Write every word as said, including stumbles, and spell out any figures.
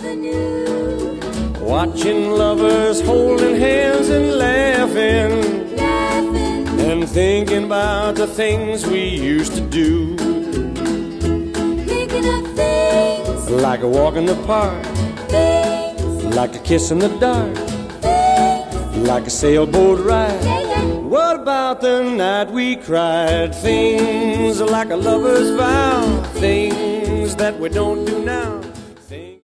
anew. Watching lovers holding hands and laughing, Laughing, and thinking about the things we used to do. thinking of things, Like a walk in the park, things, like a kiss in the dark, things. like a sailboat ride. Yeah, yeah. What about the night we cried? Things like a lover's vow, things that we don't do now.